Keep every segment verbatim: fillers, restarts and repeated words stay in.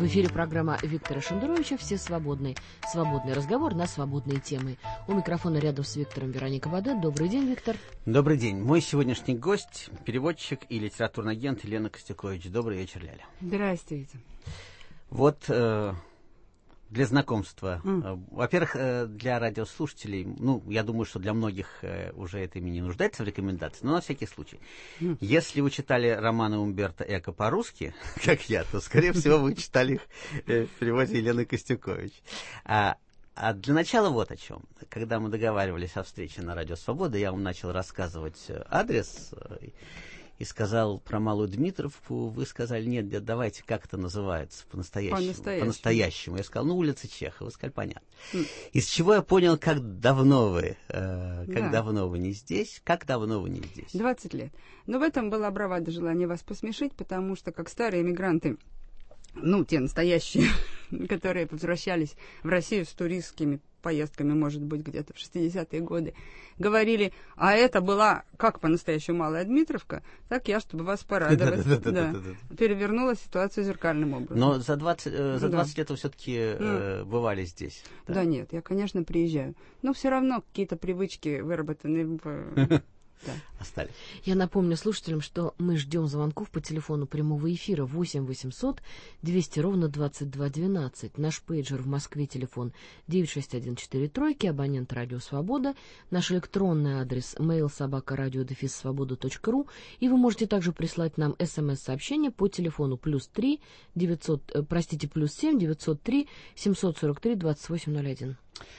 В эфире программа Виктора Шендеровича «Все свободны». Свободный разговор на свободные темы. У микрофона рядом с Виктором Вероника Баден. Добрый день, Виктор. Добрый день. Мой сегодняшний гость – переводчик и литературный агент Елена Костюкович. Добрый вечер, Ляля. Здравствуйте. Вот э, для знакомства. Mm. Э, во-первых, э, для радиослушателей, ну, я думаю, что для многих э, уже это имя не нуждается в рекомендации, но на всякий случай. Mm. Если вы читали романы Умберто Эко по-русски, как я, то, скорее всего, вы читали их э, в переводе Елены Костюкович. А, а для начала вот о чем. Когда мы договаривались о встрече на Радио Свобода, я вам начал рассказывать адрес и сказал про Малую Дмитровку. Вы сказали, нет, дед, давайте, как это называется по-настоящему? По-настоящему. По-настоящему. Я сказал, ну, улица Чехова. Вы сказали, понятно. Mm. Из чего я понял, как давно вы, э, как Да. давно вы не здесь, как давно вы не здесь. двадцать лет. Но в этом была бравада, желание вас посмешить, потому что, как старые эмигранты, ну, те настоящие, которые возвращались в Россию с туристскими поездками, может быть, где-то в шестидесятые годы, говорили, а это была как по-настоящему Малая Дмитровка, так я, чтобы вас порадовать, перевернула ситуацию зеркальным образом. Но за двадцать, э, за двадцать лет вы все-таки э, бывали здесь. Да? Да нет, я, конечно, приезжаю. Но все равно какие-то привычки выработаны в... Да. Остались. Я напомню слушателям, что мы ждем звонков по телефону прямого эфира восемь восемьсот двести ровно двадцать два двенадцать. Наш пейджер в Москве телефон девять шесть один четыре три, абонент Радио Свобода. Наш электронный адрес mail собака радио дефис свобода точка ру. И вы можете также прислать нам смс-сообщение по телефону плюс три девятьсот, э, простите, плюс семь девятьсот три семьсот сорок три двадцать восемь ноль один.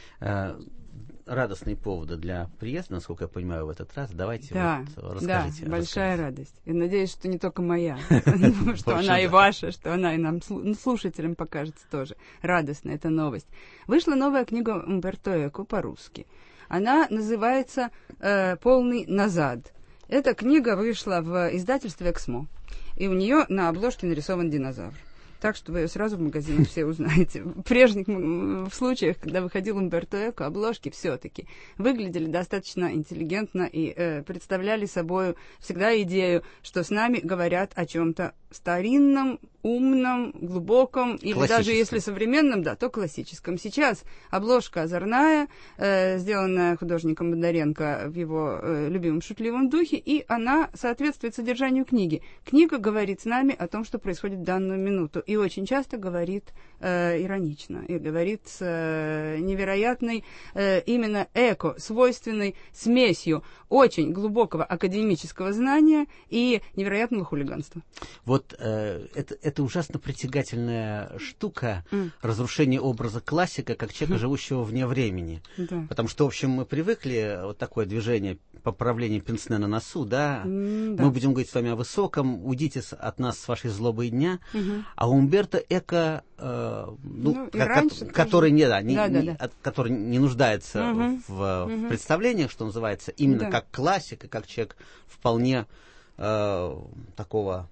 Радостные поводы для приезда, насколько я понимаю, в этот раз. Давайте да, вот расскажите. Да, большая расскажите. радость. И надеюсь, что не только моя, что она и ваша, что она и нам, слушателям, покажется тоже радостная эта новость. Вышла новая книга Умберто Эко по-русски. Она называется «Полный назад». Эта книга вышла в издательстве «Эксмо», и у нее на обложке нарисован динозавр. Так что вы ее сразу в магазине все узнаете. В прежних в случаях, когда выходил Умберто Эко, обложки все-таки выглядели достаточно интеллигентно и э, представляли собой всегда идею, что с нами говорят о чем-то старинном, умном, глубоком, или даже если современном, да, то классическом. Сейчас обложка озорная, э, сделанная художником Бондаренко в его э, любимом шутливом духе, и она соответствует содержанию книги. Книга говорит с нами о том, что происходит в данную минуту, и очень часто говорит э, иронично, и говорит с э, невероятной э, именно эко, свойственной смесью очень глубокого академического знания и невероятного хулиганства. Вот э, это, это ужасно притягательная штука, mm. разрушение образа классика, как человека, живущего вне времени. Да. Потому что, в общем, мы привыкли, вот такое движение поправления пенсне на носу, да? Mm, да. Мы будем говорить с вами о высоком, уйдите от нас с вашей злобой дня. Mm-hmm. А Умберто Эко, э, ну, ну, ко- раньше который, не, да, не, да, не, да, да. От, который не нуждается mm-hmm. в, mm-hmm. в представлениях, что называется, именно да. как классик и как человек вполне э, такого...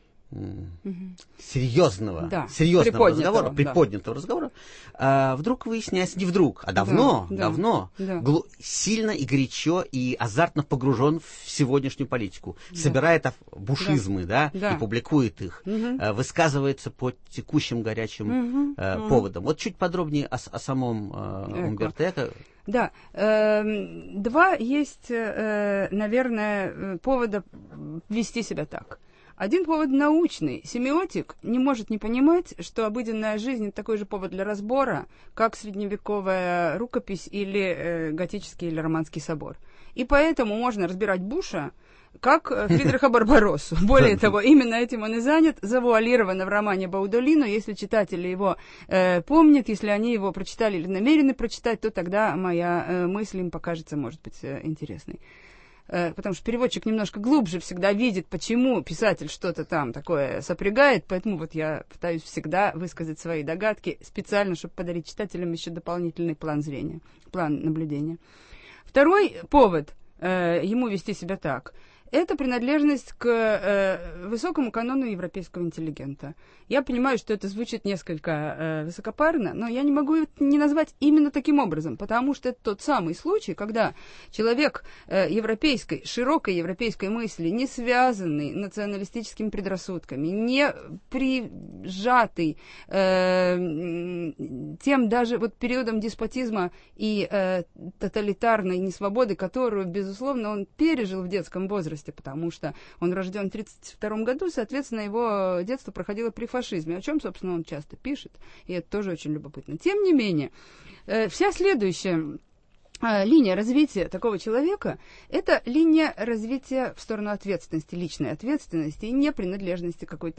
Угу. серьезного, да. серьезного разговора, да. приподнятого разговора, а, вдруг выясняется, не вдруг, а давно, да, давно, да. Глу- сильно и горячо и азартно погружен в сегодняшнюю политику, да. собирает бушизмы, да, да, и публикует их, угу. а, высказывается по текущим горячим угу. а, угу. поводам. Вот чуть подробнее о, о самом а, Умберто Эко. Да, э, два есть, э, наверное, повода вести себя так. Один повод научный. Семиотик не может не понимать, что обыденная жизнь – это такой же повод для разбора, как средневековая рукопись или э, готический или романский собор. И поэтому можно разбирать Буша как Фридриха Барбароссу. Более того, именно этим он и занят, завуалировано в романе Баудолино. Если читатели его э, помнят, если они его прочитали или намерены прочитать, то тогда моя э, мысль им покажется, может быть, э, интересной. Потому что переводчик немножко глубже всегда видит, почему писатель что-то там такое сопрягает, поэтому вот я пытаюсь всегда высказать свои догадки специально, чтобы подарить читателям еще дополнительный план зрения, план наблюдения. Второй повод э, ему вести себя так. это принадлежность к э, высокому канону европейского интеллигента. Я понимаю, что это звучит несколько э, высокопарно, но я не могу это не назвать именно таким образом, потому что это тот самый случай, когда человек э, европейской, широкой европейской мысли, не связанный националистическими предрассудками, не прижатый э, тем даже вот периодом деспотизма и э, тоталитарной несвободы, которую, безусловно, он пережил в детском возрасте, потому что он рожден в тридцать втором году, соответственно, его детство проходило при фашизме, о чем, собственно, он часто пишет, и это тоже очень любопытно. Тем не менее, э, вся следующая линия развития такого человека – это линия развития в сторону ответственности, личной ответственности и непринадлежности какой-то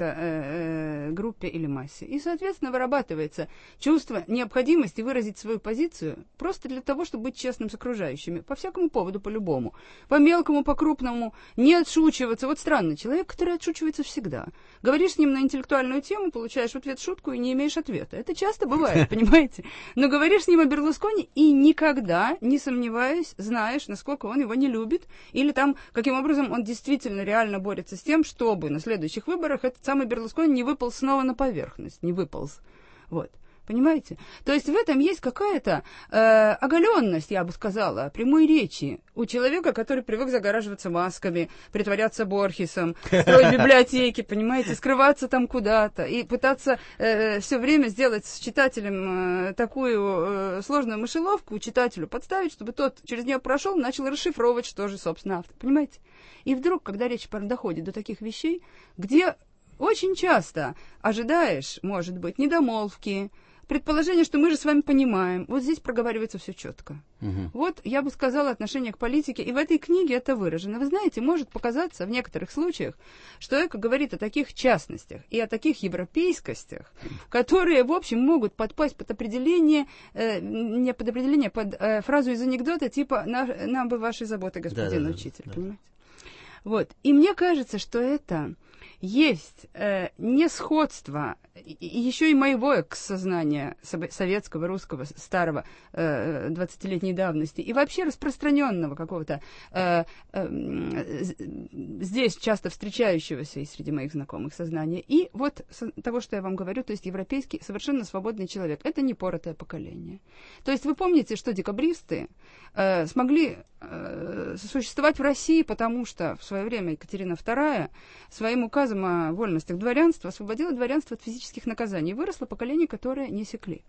э, группе или массе. И, соответственно, вырабатывается чувство необходимости выразить свою позицию просто для того, чтобы быть честным с окружающими, по всякому поводу, по-любому, по мелкому, по крупному, не отшучиваться. Вот странный человек, который отшучивается всегда. Говоришь с ним на интеллектуальную тему, получаешь в ответ шутку и не имеешь ответа. Это часто бывает, понимаете? Но говоришь с ним о Берлускони и никогда не сомневаюсь, знаешь, насколько он его не любит, или там, каким образом он действительно реально борется с тем, чтобы на следующих выборах этот самый Берлускони не выполз снова на поверхность, не выполз. Вот. Понимаете? То есть в этом есть какая-то э, оголенность, я бы сказала, прямой речи у человека, который привык загораживаться масками, притворяться Борхесом, строить библиотеки, понимаете, скрываться там куда-то и пытаться э, все время сделать с читателем э, такую э, сложную мышеловку, читателю подставить, чтобы тот через нее прошел, начал расшифровывать, что же, собственно, автор. Понимаете? И вдруг, когда речь доходит до таких вещей, где очень часто ожидаешь, может быть, недомолвки, предположение, что мы же с вами понимаем. Вот здесь проговаривается все четко. Угу. Вот, я бы сказала, отношение к политике. И в этой книге это выражено. Вы знаете, может показаться в некоторых случаях, что Эко говорит о таких частностях и о таких европейскостях, которые, в общем, могут подпасть под определение, э, не под определение, под э, фразу из анекдота, типа «нам бы вашей заботы, господин да, учитель». Да, понимаете? Да. Вот. И мне кажется, что это есть э, несходство еще и моего экс-сознания советского, русского, старого, э, двадцатилетней давности, и вообще распространенного какого-то э, э, здесь часто встречающегося и среди моих знакомых сознания. И вот со, того, что я вам говорю, то есть европейский, совершенно свободный человек. Это не поротое поколение. То есть вы помните, что декабристы э, смогли э, существовать в России, потому что в свое время Екатерина вторая своим указом о вольностях дворянства освободила дворянство от физических наказаний. Выросло поколение, которое не секли.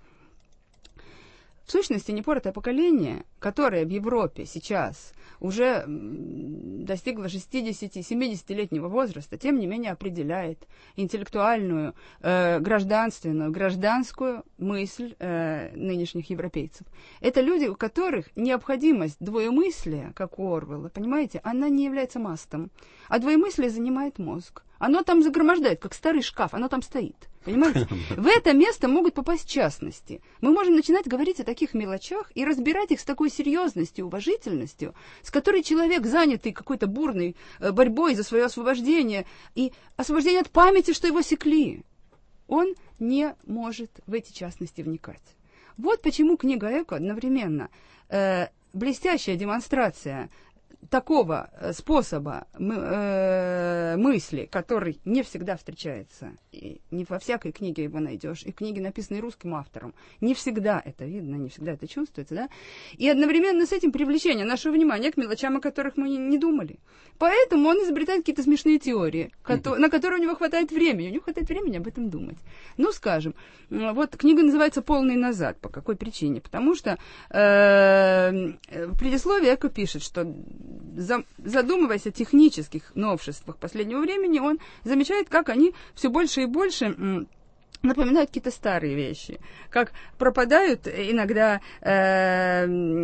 В сущности, непоротое поколение, которое в Европе сейчас уже достигло шестидесяти-семидесятилетнего возраста, тем не менее определяет интеллектуальную, э, гражданственную, гражданскую мысль э, нынешних европейцев. Это люди, у которых необходимость двоемыслия, как у Орвелла, понимаете, она не является мастом, а двоемыслие занимает мозг. Оно там загромождает, как старый шкаф, оно там стоит. Понимаете? В это место могут попасть частности. Мы можем начинать говорить о таких мелочах и разбирать их с такой серьезностью, уважительностью, с которой человек, занятый какой-то бурной борьбой за свое освобождение и освобождение от памяти, что его секли, он не может в эти частности вникать. Вот почему книга Эко одновременно э, блестящая демонстрация такого способа мы, э, мысли, который не всегда встречается, и не во всякой книге его найдешь, и книги, написанные русским автором, не всегда это видно, не всегда это чувствуется, да, и одновременно с этим привлечение нашего внимания к мелочам, о которых мы не, не думали. Поэтому он изобретает какие-то смешные теории, ко- на которые у него хватает времени, у него хватает времени об этом думать. Ну, скажем, вот книга называется «Полный назад». По какой причине? Потому что э, в предисловии Эко пишет, что задумываясь о технических новшествах последнего времени, он замечает, как они все больше и больше напоминают какие-то старые вещи, как пропадают иногда, э,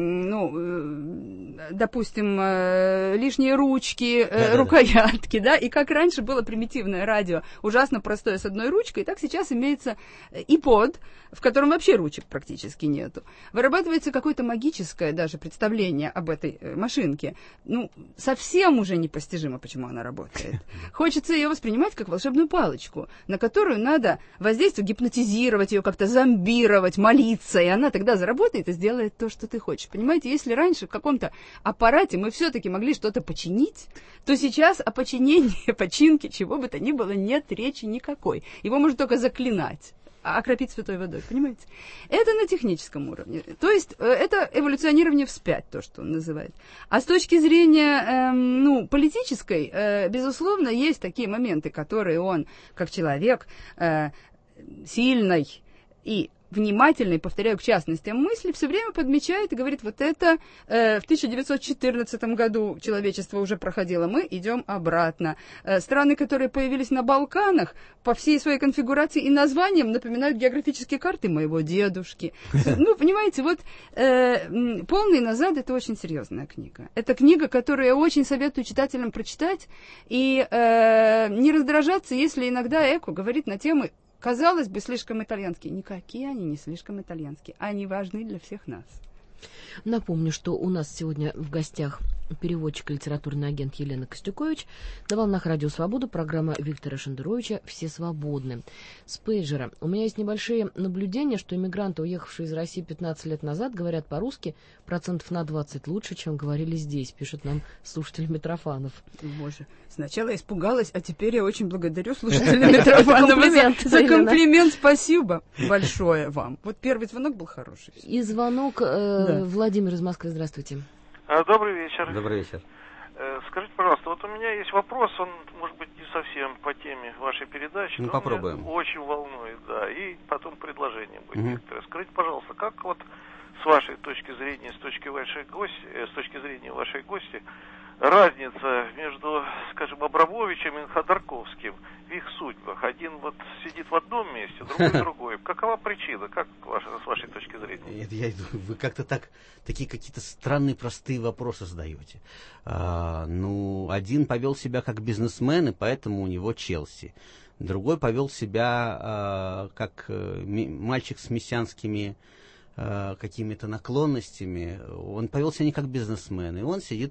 ну, допустим, э, лишние ручки, э, рукоятки, да, и как раньше было примитивное радио, ужасно простое с одной ручкой, так сейчас имеется iPod, в котором вообще ручек практически нету. Вырабатывается какое-то магическое даже представление об этой машинке. Ну, совсем уже непостижимо, почему она работает. Хочется ее воспринимать как волшебную палочку, на которую надо воздействовать воздействовать, гипнотизировать ее, как-то зомбировать, молиться, и она тогда заработает и сделает то, что ты хочешь. Понимаете, если раньше в каком-то аппарате мы все-таки могли что-то починить, то сейчас о починении, починке, чего бы то ни было, нет речи никакой. Его можно только заклинать, окропить святой водой, понимаете? Это на техническом уровне. То есть это эволюционирование вспять, то, что он называет. А с точки зрения э, ну, политической, э, безусловно, есть такие моменты, которые он, как человек э, сильный и внимательный, повторяю, к частностям мысли, все время подмечает и говорит, вот это э, в тысяча девятьсот четырнадцатом году человечество уже проходило, мы идем обратно. Э, страны, которые появились на Балканах, по всей своей конфигурации и названиям напоминают географические карты моего дедушки. Ну, понимаете, вот э, «Полный назад» — это очень серьезная книга. Это книга, которую я очень советую читателям прочитать и э, не раздражаться, если иногда Эко говорит на темы, казалось бы, слишком итальянские. Никакие они не слишком итальянские. Они важны для всех нас. Напомню, что у нас сегодня в гостях переводчик и литературный агент Елена Костюкович. На волнах Радио Свобода программа Виктора Шендеровича «Все свободны». С пейджера. У меня есть небольшие наблюдения, что иммигранты, уехавшие из России пятнадцать лет назад, говорят по-русски процентов на двадцать лучше, чем говорили здесь, пишет нам слушатель Митрофанов. Боже, сначала испугалась, а теперь я очень благодарю слушателя Митрофанова за комплимент. Спасибо большое вам. Вот первый звонок был хороший. И звонок Владимир из Москвы. Здравствуйте. Добрый вечер. Добрый вечер. Скажите, пожалуйста, вот у меня есть вопрос, он, может быть, не совсем по теме вашей передачи. Ну, попробуем. Меня очень волнует, да. И потом предложение будет, угу. Виктор. Скажите, пожалуйста, как вот с вашей точки зрения, с точки вашей гости, с точки зрения вашей гости, разница между, скажем, Абрамовичем и Ходорковским в их судьбах? Один вот сидит в одном месте, другой в другой. Какова причина? Как ваша, с вашей точки зрения? Нет, я, вы как-то так, такие какие-то странные, простые вопросы задаете. А, ну, один повел себя как бизнесмен, и поэтому у него Челси. Другой повел себя а, как ми, мальчик с мессианскими какими-то наклонностями. Он повел себя не как бизнесмен, и он сидит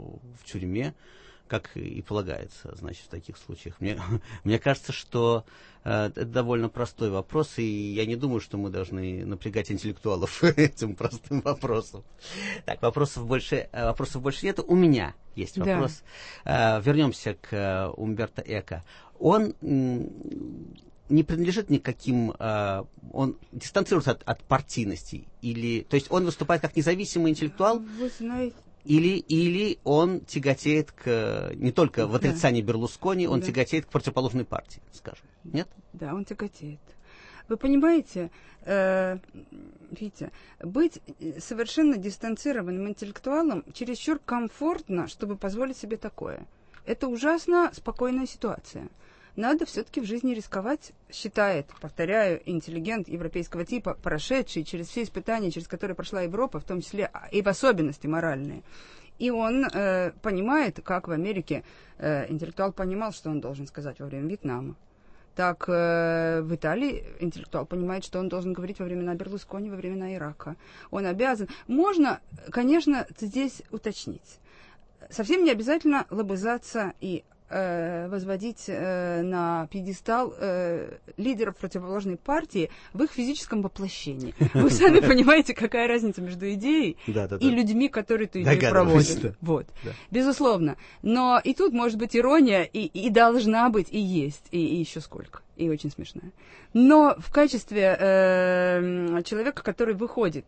в тюрьме, как и полагается, значит, в таких случаях. Мне, мне кажется, что э, это довольно простой вопрос, и я не думаю, что мы должны напрягать интеллектуалов этим простым вопросом. Так, вопросов больше, вопросов больше нет. У меня есть вопрос. Да. Э, вернемся к э, Умберто Эко. Он не принадлежит никаким, э, он дистанцируется от, от партийности, или, то есть он выступает как независимый интеллектуал, вы знаете, или, или он тяготеет к, не только в отрицании да. Берлускони, он да. тяготеет к противоположной партии, скажем, нет? Да, он тяготеет. Вы понимаете, э, Витя, быть совершенно дистанцированным интеллектуалом чересчур комфортно, чтобы позволить себе такое. Это ужасно спокойная ситуация. Надо все-таки в жизни рисковать, считает, повторяю, интеллигент европейского типа, прошедший через все испытания, через которые прошла Европа, в том числе и в особенности моральные. И он э, понимает, как в Америке э, интеллектуал понимал, что он должен сказать во время Вьетнама. Так э, в Италии интеллектуал понимает, что он должен говорить во времена Берлускони, во времена Ирака. Он обязан. Можно, конечно, здесь уточнить. Совсем не обязательно лобызаться и возводить э, на пьедестал э, лидеров противоположной партии в их физическом воплощении. Вы сами понимаете, какая разница между идеей да, да, и да. людьми, которые эту идею проводят. Да. Вот. Да. Безусловно. Но и тут может быть ирония, и, и должна быть, и есть, и, и еще сколько. И очень смешная. Но в качестве э, человека, который выходит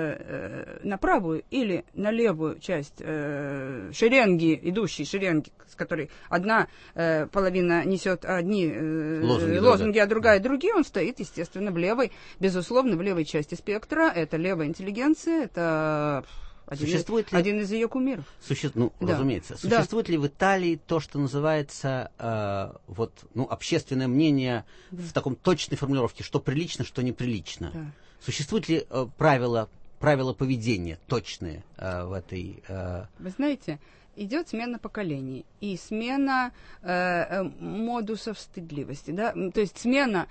э, э, на правую или на левую часть э, шеренги, идущей шеренги, с которой одна э, половина несет одни э, лозунги, лозунги а другая другие, он стоит, естественно, в левой, безусловно, в левой части спектра. Это левая интеллигенция, это... Один, существует из, ли, один из ее кумиров. Суще, ну, да. разумеется. Существует да. ли в Италии то, что называется э, вот, ну, общественное мнение да. в таком точной формулировке, что прилично, что неприлично? Да. Существуют ли э, правила, правила поведения точные э, в этой... Э... Вы знаете, идет смена поколений и смена э, э, модусов стыдливости. Да? То есть смена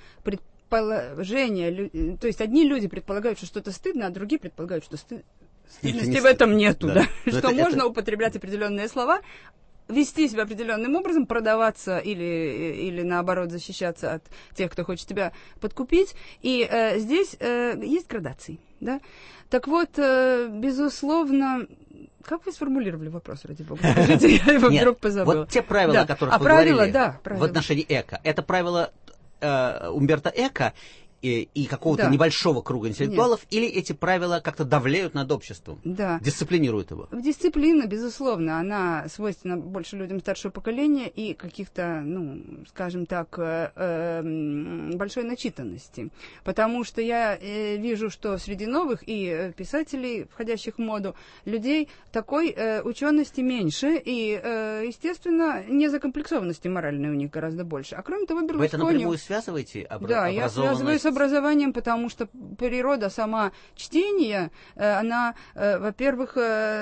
предположения. То есть одни люди предполагают, что что-то стыдно, а другие предполагают, что стыдно. Стыдности не в этом нету, да. да. Что это, можно это... употреблять определенные слова, вести себя определенным образом, продаваться или, или наоборот защищаться от тех, кто хочет тебя подкупить. И э, здесь э, есть градации. Да? Так вот, э, безусловно... Как вы сформулировали вопрос, ради бога? Скажите, я его Нет, вдруг позабыла. Вот те правила, да. о которых а вы правила, говорили да, правила. в отношении Эко, это правила э, Умберто Эко и, и какого-то да. небольшого круга интеллектуалов, Нет. или эти правила как-то давляют над обществом, да. дисциплинируют его? Дисциплина, безусловно, она свойственна больше людям старшего поколения и каких-то, ну, скажем так, э, э, большой начитанности. Потому что я э, вижу, что среди новых и писателей, входящих в моду, людей такой э, учености меньше, и, э, естественно, незакомплексованности моральной у них гораздо больше. А кроме того, Берлускони... Вы это напрямую связываете? Обра- да, я связываю с образованием, потому что природа сама чтения, она, во-первых,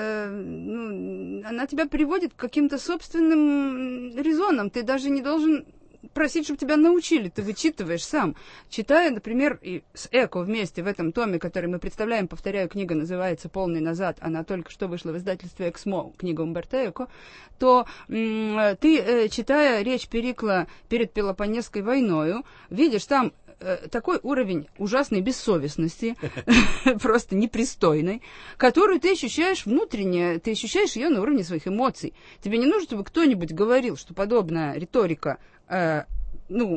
ну, она тебя приводит к каким-то собственным резонам. Ты даже не должен просить, чтобы тебя научили, ты вычитываешь сам. Читая, например, и с Эко вместе в этом томе, который мы представляем, повторяю, книга называется «Полный назад», она только что вышла в издательстве «Эксмо», книга Умберто Эко, то м- ты, э, читая речь Перикла перед Пелопоннесской войною, видишь там такой уровень ужасной бессовестности, просто непристойной, которую ты ощущаешь внутренне, ты ощущаешь ее на уровне своих эмоций. Тебе не нужно, чтобы кто-нибудь говорил, что подобная риторика, э, ну,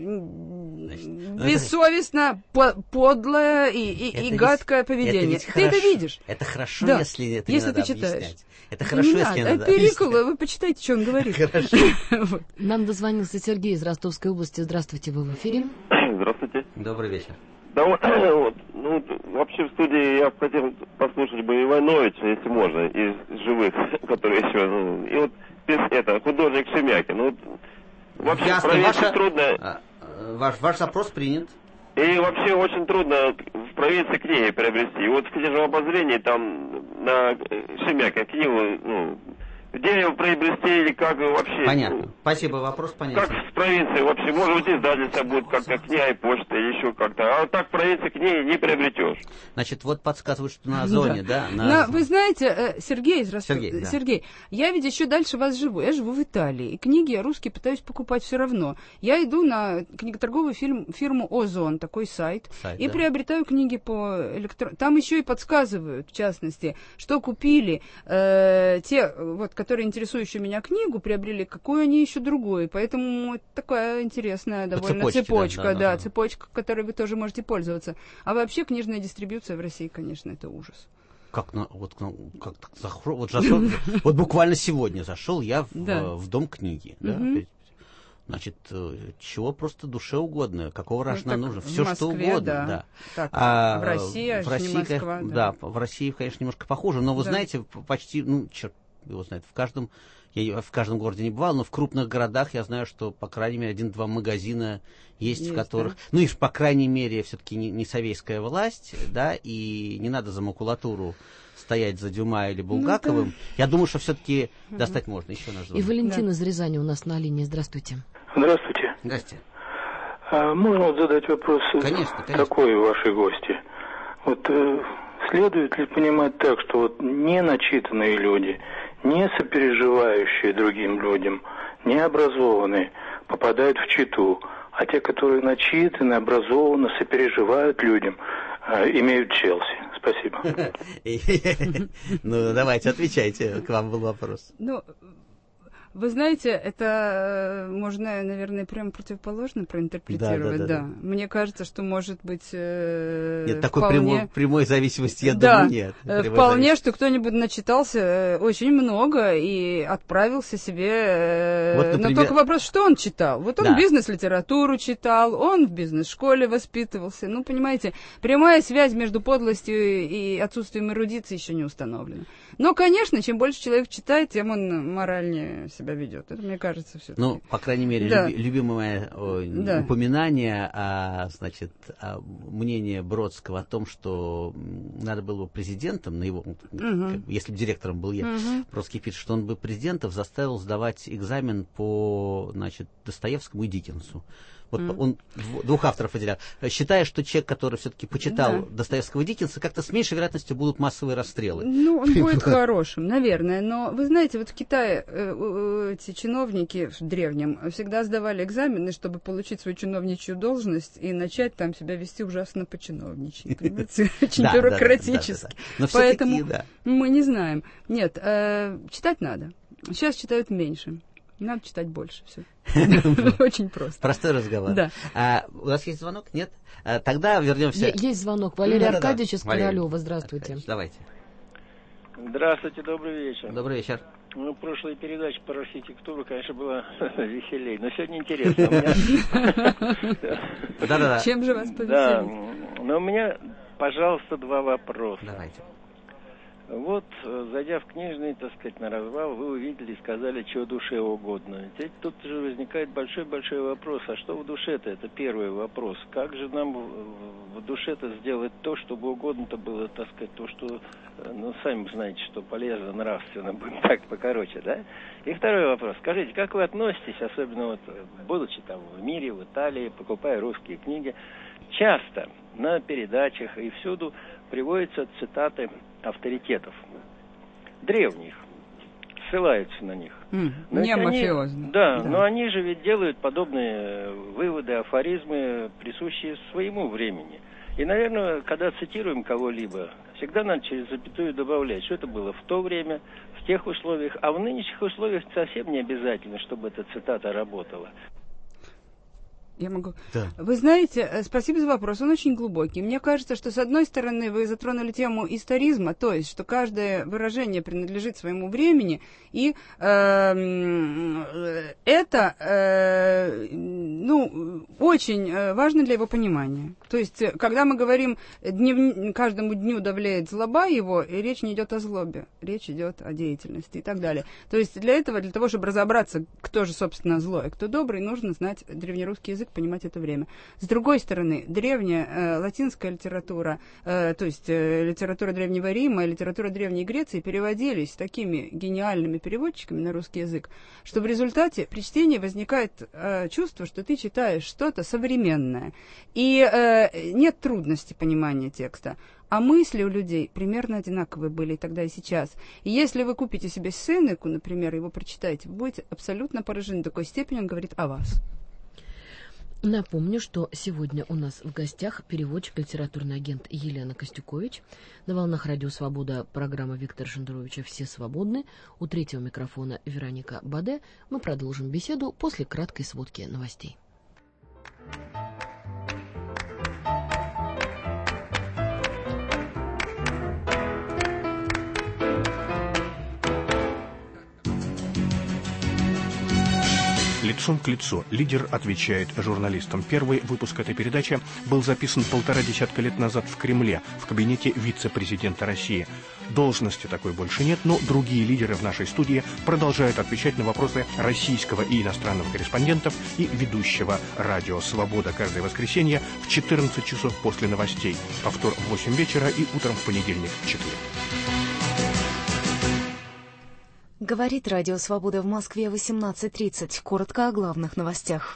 Значит, бессовестно, по- подлое и, и, и гадкое поведение. Это ты хорошо, это видишь. Это хорошо, да. если это если не надо ты читаешь. объяснять. Это хорошо, не если не надо Перикл, объяснять. вы почитайте, что он говорит. Хорошо. вот. Нам дозвонился Сергей из Ростовской области. Здравствуйте, вы в эфире. Здравствуйте. Добрый вечер. Да вот, вот, ну, вообще в студии я хотел послушать бы Ивановича, если можно, из живых, которые еще, ну, и вот это, художник Шемякин. Ну, вообще Ясно, в провинции ваша, трудно... а, ваш, ваш запрос принят. И вообще очень трудно в провинции книги приобрести. И вот в книжном обозрении там на Шемякин книгу, ну, где его приобрести или как вообще? Понятно. Спасибо, вопрос понятен. Как в провинции вообще? Может быть, издательство будет как-то книга и почта или еще как-то. А вот так в провинции книги не приобретешь. Значит, вот подсказывают, что на Озоне, да? да? На... Но, вы знаете, Сергей из Ростова, Сергей, да. Сергей, я ведь еще дальше вас живу. Я живу в Италии, и книги я русские пытаюсь покупать все равно. Я иду на книготорговую фирму, фирму Озон, такой сайт, сайт и да. приобретаю книги по электронному. Там еще и подсказывают, в частности, что купили э, те, вот, которые интересующие меня книгу, приобрели, какую они еще другую. Поэтому это такая интересная довольно цепочке, цепочка, да, да, да, да, цепочка, которой вы тоже можете пользоваться. А вообще книжная дистрибьюция в России, конечно, это ужас. Как на, вот, как захор, вот, зашел, вот буквально сегодня зашел я в, да. в дом книги. Да? Угу. Значит, чего просто душе угодно, какого рожна ну, нужно, все что угодно. Да. Да. Так, а в России, в России, Москва, конечно, да. да, в России, конечно, немножко похуже, но вы да. знаете, почти, ну, черт его знает, в каждом, я в каждом городе не бывал, но в крупных городах я знаю, что, по крайней мере, один-два магазина есть, есть в которых, да? Ну, и, по крайней мере, все-таки не, не советская власть, да, и не надо за макулатуру стоять за Дюма или Булгаковым. Ну, да. Я думаю, что все-таки угу. достать можно. Еще наш звонок. И Валентин да. из Рязани у нас на линии. Здравствуйте. Здравствуйте. Здравствуйте. А можно вот задать вопрос конечно, конечно. такой вашей гости? Вот э, следует ли понимать так, что вот не начитанные люди, не сопереживающие другим людям, не образованные, попадают в читу, а те, которые начитаны, образованы, сопереживают людям, э, имеют Челси? Спасибо. Ну, давайте, отвечайте, к вам был вопрос. Ну, вы знаете, это можно, наверное, прямо противоположно проинтерпретировать, да. да, да, да. Мне кажется, что может быть э, нет, такой вполне... прямой, прямой зависимости, я да, думаю, нет. Вполне, зависимости. Что кто-нибудь начитался очень много и отправился себе... Э, вот, например... Но только вопрос, что он читал. Вот он да. бизнес-литературу читал, он в бизнес-школе воспитывался. Ну, понимаете, прямая связь между подлостью и отсутствием эрудиции еще не установлена. Но, конечно, чем больше человек читает, тем он моральнее себя ведет. Это, мне кажется, все. Ну, по крайней мере, да. люби, любимое о, да. упоминание, о, значит, о мнении Бродского о том, что надо было бы президентом, на его, угу. как, если бы директором был я, угу. Бродский пишет, что он бы президентов заставил сдавать экзамен по, значит, Достоевскому и Диккенсу. Вот mm. он двух авторов выделял. Считая, что человек, который все-таки почитал да. Достоевского и Диккенса, как-то с меньшей вероятностью будут массовые расстрелы. Ну, он будет хорошим, наверное. Но вы знаете, вот в Китае э, эти чиновники в древнем всегда сдавали экзамены, чтобы получить свою чиновничью должность и начать там себя вести ужасно по-чиновничьи. Очень бюрократически. Поэтому мы не знаем. Нет, читать надо. Сейчас читают меньше. Надо читать больше. Все. Очень просто. Простой разговор. Да. А, у нас есть звонок? Нет? А, тогда вернемся. Есть звонок. Валерий да, Аркадьевич из Валерий. Королева. Здравствуйте. Аркадьевич, давайте. Здравствуйте, добрый вечер. Добрый вечер. Ну, прошлая передача про архитектуру, конечно, была веселее, но сегодня интересно. Да-да-да. Чем же вас повеселить? Да, но у меня, пожалуйста, два вопроса. Давайте. Вот, зайдя в книжный, так сказать, на развал, вы увидели и сказали, что душе угодно. Ведь тут же возникает большой-большой вопрос, а что в душе-то? Это первый вопрос. Как же нам в душе-то сделать то, чтобы угодно-то было, так сказать, то, что, ну, сами знаете, что полезно, нравственно, будем так покороче, да? И второй вопрос. Скажите, как вы относитесь, особенно вот, будучи там в мире, в Италии, покупая русские книги, часто на передачах и всюду приводятся цитаты авторитетов, древних, ссылаются на них. Mm, не мафиозно. Да, да, но они же ведь делают подобные выводы, афоризмы, присущие своему времени. И, наверное, когда цитируем кого-либо, всегда надо через запятую добавлять, что это было в то время, в тех условиях, а в нынешних условиях совсем не обязательно, чтобы эта цитата работала. Я могу. Да. Вы знаете, спасибо за вопрос, он очень глубокий. Мне кажется, что с одной стороны вы затронули тему историзма, то есть, что каждое выражение принадлежит своему времени, и э, это э, ну, очень важно для его понимания. То есть, когда мы говорим, днев, каждому дню давляет злоба его, и речь не идет о злобе, речь идет о деятельности и так далее. То есть, для этого, для того, чтобы разобраться, кто же, собственно, злой, а кто добрый, нужно знать древнерусский язык, понимать это время. С другой стороны, древняя э, латинская литература, э, то есть э, литература Древнего Рима и литература Древней Греции переводились такими гениальными переводчиками на русский язык, что в результате при чтении возникает э, чувство, что ты читаешь что-то современное. И э, нет трудности понимания текста. А мысли у людей примерно одинаковые были и тогда, и сейчас. И если вы купите себе Сенеку, например, его прочитаете, вы будете абсолютно поражены. До такой степени он говорит о вас. Напомню, что сегодня у нас в гостях переводчик, литературный агент Елена Костюкович. На волнах Радио Свобода программа Виктора Шендеровича «Все свободны». У третьего микрофона Вероника Баде. Мы продолжим беседу после краткой сводки новостей. Лицом к лицу лидер отвечает журналистам. Первый выпуск этой передачи был записан полтора десятка лет назад в Кремле, в кабинете вице-президента России. Должности такой больше нет, но другие лидеры в нашей студии продолжают отвечать на вопросы российского и иностранного корреспондентов и ведущего «Радио Свобода» каждое воскресенье в четырнадцать часов после новостей, повтор в восемь вечера и утром в понедельник в четыре. Говорит Радио Свобода в Москве восемнадцать тридцать. Коротко о главных новостях.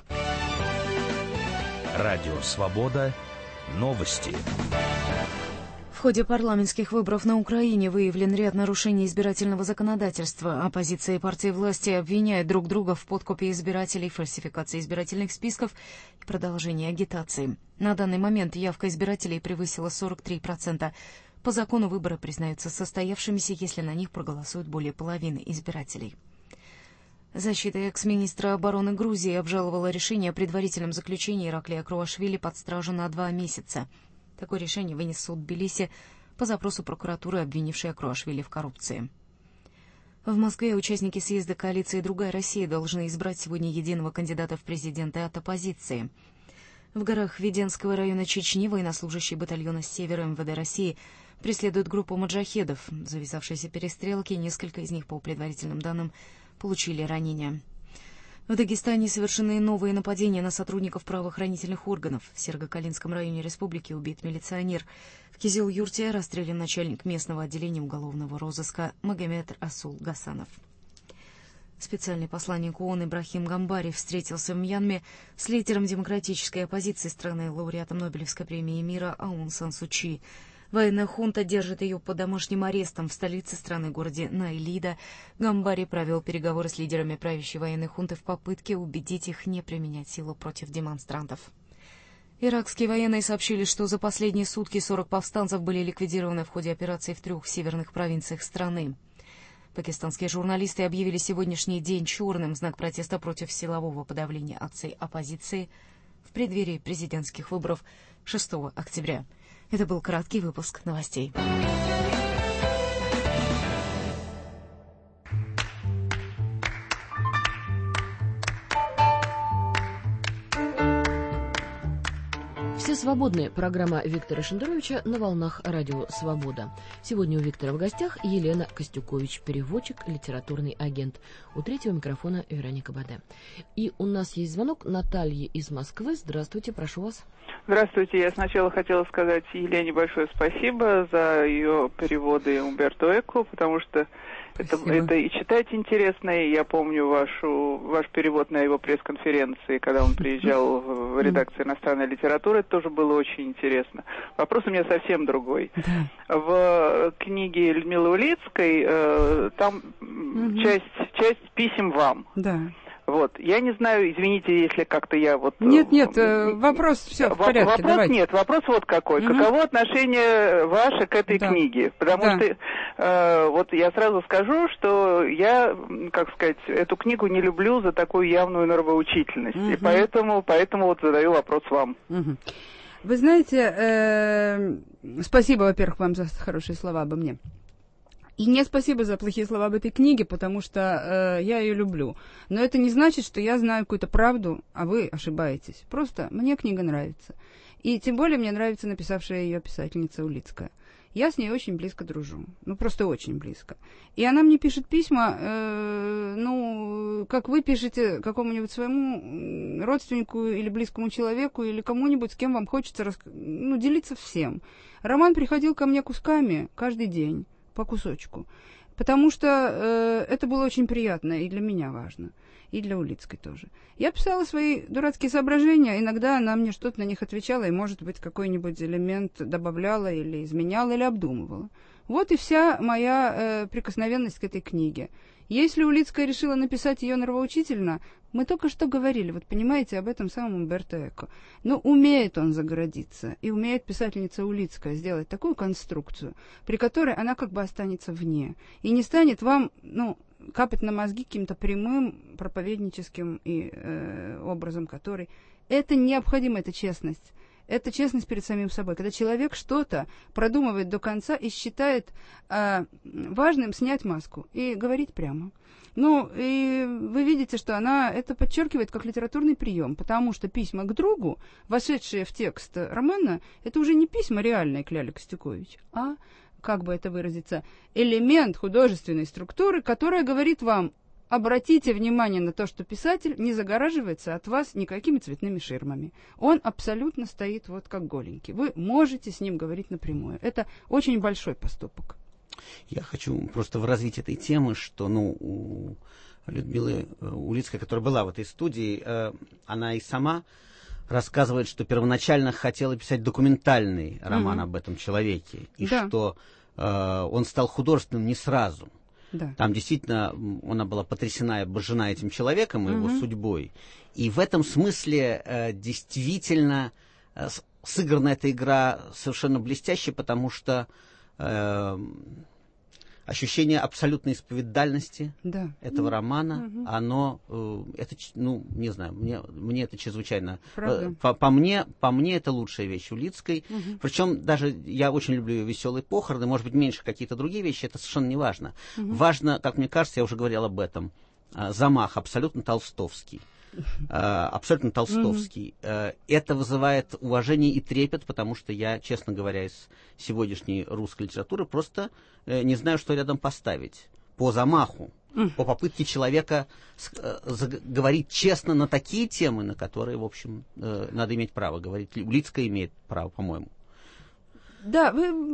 Радио Свобода. Новости. В ходе парламентских выборов на Украине выявлен ряд нарушений избирательного законодательства. Оппозиция и партии власти обвиняют друг друга в подкупе избирателей, фальсификации избирательных списков и продолжении агитации. На данный момент явка избирателей превысила сорок три процента. По закону выборы признаются состоявшимися, если на них проголосуют более половины избирателей. Защита экс-министра обороны Грузии обжаловала решение о предварительном заключении Ираклия Круашвили под стражу на два месяца. Такое решение вынес суд Тбилиси по запросу прокуратуры, обвинившей Круашвили в коррупции. В Москве участники съезда коалиции «Другая Россия» должны избрать сегодня единого кандидата в президенты от оппозиции. В горах Веденского района Чечни военнослужащие батальона «Север» эм вэ дэ России преследуют группу маджахедов. В завязавшейся перестрелке несколько из них, по предварительным данным, получили ранения. В Дагестане совершены новые нападения на сотрудников правоохранительных органов. В Сергокалинском районе республики убит милиционер. В Кизил-Юрте расстрелян начальник местного отделения уголовного розыска Магомед Асул Гасанов. Специальный посланник ООН Ибрахим Гамбари встретился в Мьянме с лидером демократической оппозиции страны, лауреатом Нобелевской премии мира Аун Сан Су Чжи. В Военная хунта держит ее под домашним арестом в столице страны, городе Найлида. Гамбари провел переговоры с лидерами правящей военной хунты в попытке убедить их не применять силу против демонстрантов. Иракские военные сообщили, что за последние сутки сорок повстанцев были ликвидированы в ходе операции в трех северных провинциях страны. Пакистанские журналисты объявили сегодняшний день черным в знак протеста против силового подавления акций оппозиции в преддверии президентских выборов шестого октября. Это был краткий выпуск новостей. Все свободные. Программа Виктора Шендеровича на волнах радио «Свобода». Сегодня у Виктора в гостях Елена Костюкович, переводчик, литературный агент. У третьего микрофона Вероника Баде. И у нас есть звонок Натальи из Москвы. Здравствуйте, прошу вас. Здравствуйте. Я сначала хотела сказать Елене большое спасибо за ее переводы Умберто Эко, потому что это, это и читать интересно. И я помню вашу, ваш перевод на его пресс-конференции, когда он приезжал в редакцию иностранной литературы. Это тоже было очень интересно. Вопрос у меня совсем другой. Да. В книге Людмилы Улицкой э, там угу. часть, часть писем вам. Да. Вот. Я не знаю, извините, если как-то я вот... Нет, нет, вопрос все в порядке. Вопрос давайте. Нет, вопрос вот какой. Угу. Каково отношение ваше к этой да. книге? Потому да. что э, вот я сразу скажу, что я, как сказать, эту книгу не люблю за такую явную нравоучительность. Угу. И поэтому, поэтому вот задаю вопрос вам. Угу. Вы знаете, э, спасибо, во-первых, вам за хорошие слова обо мне. И не спасибо за плохие слова об этой книге, потому что э, я ее люблю. Но это не значит, что я знаю какую-то правду, а вы ошибаетесь. Просто мне книга нравится. И тем более мне нравится написавшая ее писательница Улицкая. Я с ней очень близко дружу. Ну, просто очень близко. И она мне пишет письма, э, ну, как вы пишете какому-нибудь своему родственнику или близкому человеку, или кому-нибудь, с кем вам хочется рас... ну, делиться всем. Роман приходил ко мне кусками каждый день. По кусочку. Потому что э, это было очень приятно, и для меня важно, и для Улицкой тоже. Я писала свои дурацкие соображения, иногда она мне что-то на них отвечала, и, может быть, какой-нибудь элемент добавляла, или изменяла, или обдумывала. Вот и вся моя э, прикосновенность к этой книге. Если Улицкая решила написать ее нравоучительно, мы только что говорили, вот понимаете, об этом самом Умберто Эко. Но умеет он загородиться, и умеет писательница Улицкая сделать такую конструкцию, при которой она как бы останется вне, и не станет вам, ну, капать на мозги каким-то прямым проповедническим и, э, образом, который... Это необходимо, это честность. Это честность перед самим собой. Когда человек что-то продумывает до конца и считает э, важным снять маску и говорить прямо. Ну, и вы видите, что она это подчеркивает как литературный прием, потому что письма к другу, вошедшие в текст романа, это уже не письма реальные к Ляле Костюкович, а, как бы это выразиться, элемент художественной структуры, которая говорит вам: обратите внимание на то, что писатель не загораживается от вас никакими цветными ширмами. Он абсолютно стоит вот как голенький. Вы можете с ним говорить напрямую. Это очень большой поступок. Я хочу просто в развитии этой темы, что, ну, у Людмилы Улицкой, которая была в этой студии, она и сама рассказывает, что первоначально хотела писать документальный роман mm-hmm. об этом человеке, и да. что он стал художественным не сразу. Да. Там действительно она была потрясена и обожжена этим человеком и угу. его судьбой. И в этом смысле э, действительно э, сыграна эта игра совершенно блестяще, потому что э, ощущение абсолютной исповедальности да. этого романа, угу. оно, э, это, ну, не знаю, мне, мне это чрезвычайно... Э, по, по, мне, по мне это лучшая вещь Улицкой. Угу. Причем даже я очень люблю ее «Веселые похороны», может быть, меньше какие-то другие вещи, это совершенно не важно. Угу. Важно, как мне кажется, я уже говорил об этом, э, замах абсолютно толстовский. абсолютно толстовский. Mm-hmm. Это вызывает уважение и трепет, потому что я, честно говоря, из сегодняшней русской литературы просто не знаю, что рядом поставить по замаху, mm. по попытке человека говорить честно на такие темы, на которые, в общем, надо иметь право говорить. Улицкая имеет право, по-моему. Да,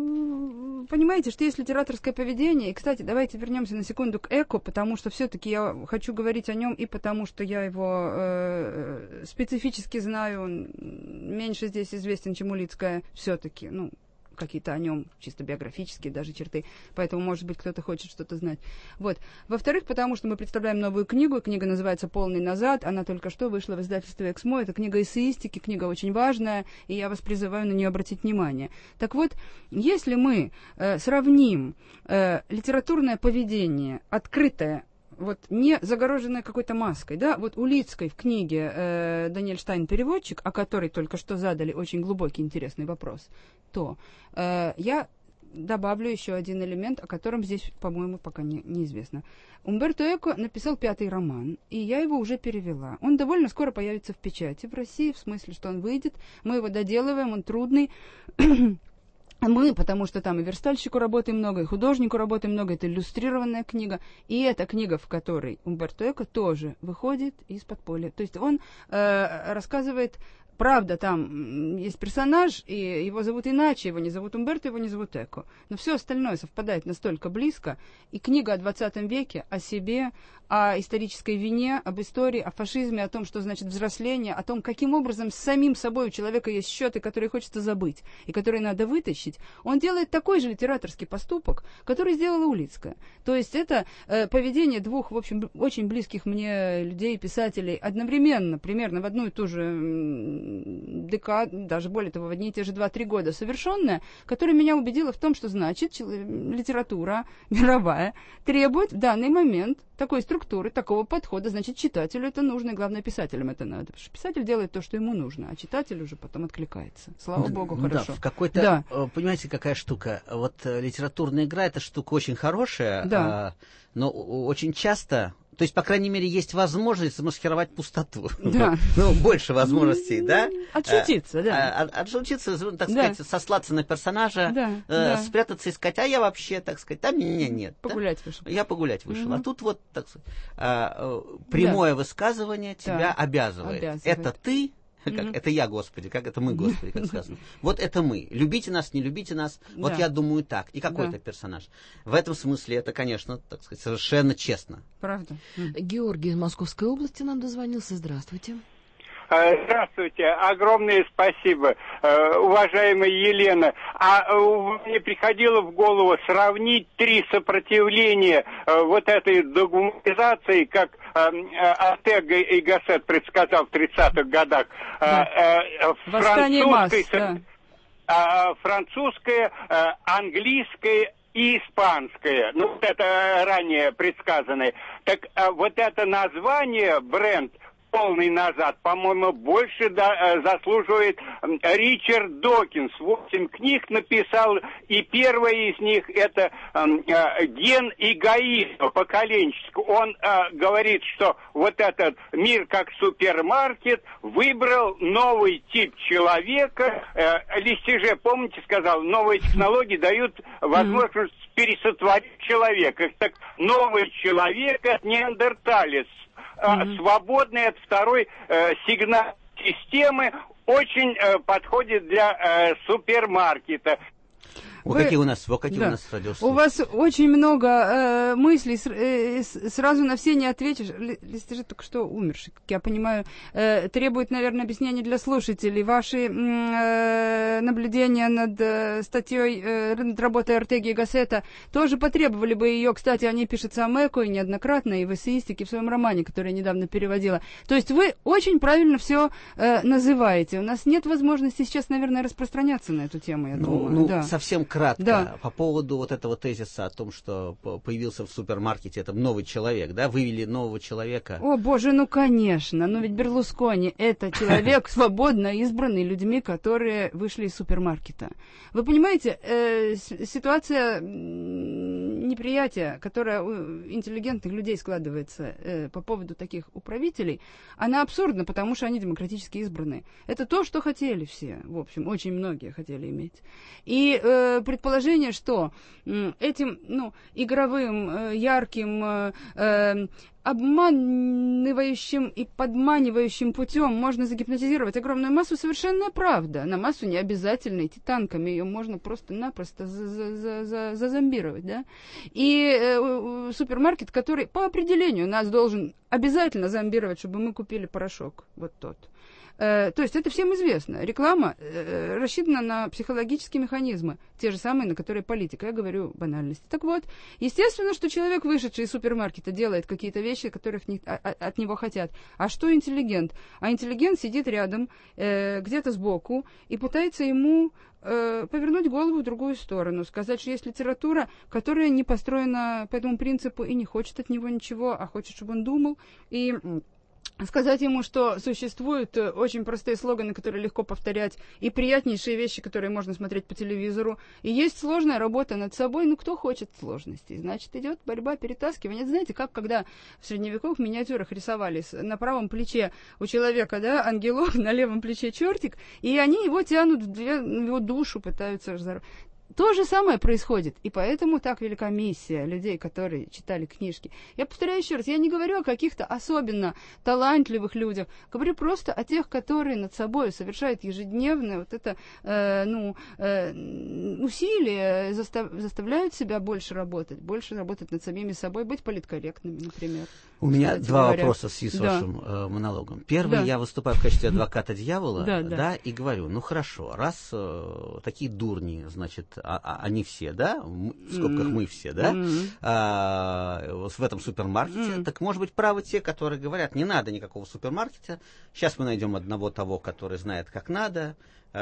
вы понимаете, что есть литераторское поведение. И, кстати, давайте вернемся на секунду к Эко, потому что все-таки я хочу говорить о нем и потому, что я его э, специфически знаю. Он меньше здесь известен, чем Улицкая все-таки. Ну, какие-то о нем чисто биографические даже черты, поэтому, может быть, кто-то хочет что-то знать. Вот. Во-вторых, потому что мы представляем новую книгу, книга называется «Полный назад», она только что вышла в издательстве «Эксмо», это книга эссеистики, книга очень важная, и я вас призываю на нее обратить внимание. Так вот, если мы э, сравним э, литературное поведение, открытое, вот не загороженная какой-то маской, да, вот Улицкой в книге э, Даниэль Штайн «Переводчик», о которой только что задали очень глубокий, интересный вопрос, то э, я добавлю еще один элемент, о котором здесь, по-моему, пока не, неизвестно. Умберто Эко написал пятый роман, и я его уже перевела. Он довольно скоро появится в печати в России, в смысле, что он выйдет, мы его доделываем, он трудный. Мы, потому что там и верстальщику работы много, и художнику работы много, это иллюстрированная книга, и эта книга, в которой Умберто Эко тоже выходит из подполья. То есть он э, рассказывает, правда, там есть персонаж, и его зовут иначе, его не зовут Умберто, его не зовут Эко, но все остальное совпадает настолько близко, и книга о двадцатом веке, о себе, о исторической вине, об истории, о фашизме, о том, что значит взросление, о том, каким образом с самим собой у человека есть счеты, которые хочется забыть, и которые надо вытащить, он делает такой же литераторский поступок, который сделала Улицкая. То есть это э, поведение двух, в общем, очень близких мне людей, писателей, одновременно, примерно в одну и ту же декаду, даже более того, в одни и те же два-три года совершенное, которое меня убедило в том, что значит литература мировая требует в данный момент такой структуры, такого подхода, значит, читателю это нужно, и главное, писателям это надо. Потому что писатель делает то, что ему нужно, а читатель уже потом откликается. Слава да, богу, ну хорошо. Да, в какой-то, да. Понимаете, какая штука? Вот литературная игра, это штука очень хорошая, да. а, но очень часто... То есть, по крайней мере, есть возможность замаскировать пустоту. Да. Ну, больше возможностей, да? Отшутиться, да. Отшутиться, так сказать, сослаться на персонажа, спрятаться и сказать, а я вообще, так сказать, там меня нет. Погулять вышел. Я погулять вышел. А тут вот, так сказать, прямое высказывание тебя обязывает. Это ты. Как, mm-hmm. Это я, Господи, как это мы, Господи, как сказано. Вот это мы. Любите нас, не любите нас. Вот да. Я думаю так. И какой-то да. персонаж. В этом смысле это, конечно, так сказать, совершенно честно. Правда. Mm. Георгий из Московской области нам дозвонился. Здравствуйте. Здравствуйте, огромное спасибо, уважаемая Елена. А мне приходило в голову сравнить три сопротивления вот этой догматизации, как Ортега и Гассет предсказал в тридцатых годах. Да. Восстание масс, да. Французское, английское и испанское. Ну, это ранее предсказанное. Так вот это название, бренд, полный назад, по-моему, больше да, заслуживает Ричард Докинс. Восемь книг написал, и первая из них это э, ген эгоизма поколенческого. Он э, говорит, что вот этот мир как супермаркет выбрал новый тип человека. Э, Листиже, помните, сказал, новые технологии дают возможность пересотворить человека. Так, новый человек — это неандерталец. Mm-hmm. Свободный от второй э, сигнал системы, очень э, подходит для э, супермаркета. Вот Вы... какие у нас, вот какие да. у нас радиослушатели. У вас очень много э, мыслей, с, э, сразу на все не ответишь. Листежи только что умерший, как я понимаю, э, требует, наверное, объяснения для слушателей. Ваши э, наблюдения над э, статьей, э, над работой Ортеги и Гассета тоже потребовали бы ее. Кстати, о ней пишет сам Эко, и неоднократно, и в эссеистике, в своем романе, который я недавно переводила. То есть вы очень правильно все э, называете. У нас нет возможности сейчас, наверное, распространяться на эту тему, я ну, думаю. Ну, да. совсем кратко, да. по поводу вот этого тезиса о том, что появился в супермаркете это новый человек, да, вывели нового человека. О, боже, ну конечно, но ведь Берлускони — это человек, свободно избранный людьми, которые вышли из супермаркета. Вы понимаете, э, ситуация неприятия, которая у интеллигентных людей складывается э, по поводу таких управителей, она абсурдна, потому что они демократически избранные. Это то, что хотели все, в общем, очень многие хотели иметь. И э, предположение, что этим, ну, игровым, ярким, обманывающим и подманивающим путем можно загипнотизировать огромную массу, совершенная правда. На массу не обязательно идти танками, ее можно просто-напросто зазомбировать, да. И э, супермаркет, который по определению нас должен обязательно зомбировать, чтобы мы купили порошок, вот тот. То есть это всем известно. Реклама э, рассчитана на психологические механизмы, те же самые, на которые политика. Я говорю банальности. Так вот, естественно, что человек, вышедший из супермаркета, делает какие-то вещи, которых не, а, от него хотят. А что интеллигент? А интеллигент сидит рядом, э, где-то сбоку, и пытается ему э, повернуть голову в другую сторону, сказать, что есть литература, которая не построена по этому принципу и не хочет от него ничего, а хочет, чтобы он думал, и... сказать ему, что существуют очень простые слоганы, которые легко повторять, и приятнейшие вещи, которые можно смотреть по телевизору. И есть сложная работа над собой, ну кто хочет сложностей? Значит, идет борьба, перетаскивание. Знаете, как когда в средневековых миниатюрах рисовались на правом плече у человека, да, ангелок, на левом плече чертик, и они его тянут в его душу, пытаются разорвать. То же самое происходит, и поэтому так велика миссия людей, которые читали книжки. Я повторяю еще раз, я не говорю о каких-то особенно талантливых людях, говорю просто о тех, которые над собой совершают ежедневно вот это, э, ну, э, усилия, застав, заставляют себя больше работать, больше работать над самими собой, быть политкорректными, например. У меня два говоря. вопроса в связи с да. вашим э, монологом. Первый, да. я выступаю в качестве адвоката дьявола, да, да, да. и говорю, ну хорошо, раз э, такие дурни, значит, а, а, они все, да, в скобках mm-hmm. мы все, да, mm-hmm. а, вот в этом супермаркете, mm-hmm. так может быть правы те, которые говорят, не надо никакого супермаркета, сейчас мы найдем одного того, который знает, как надо.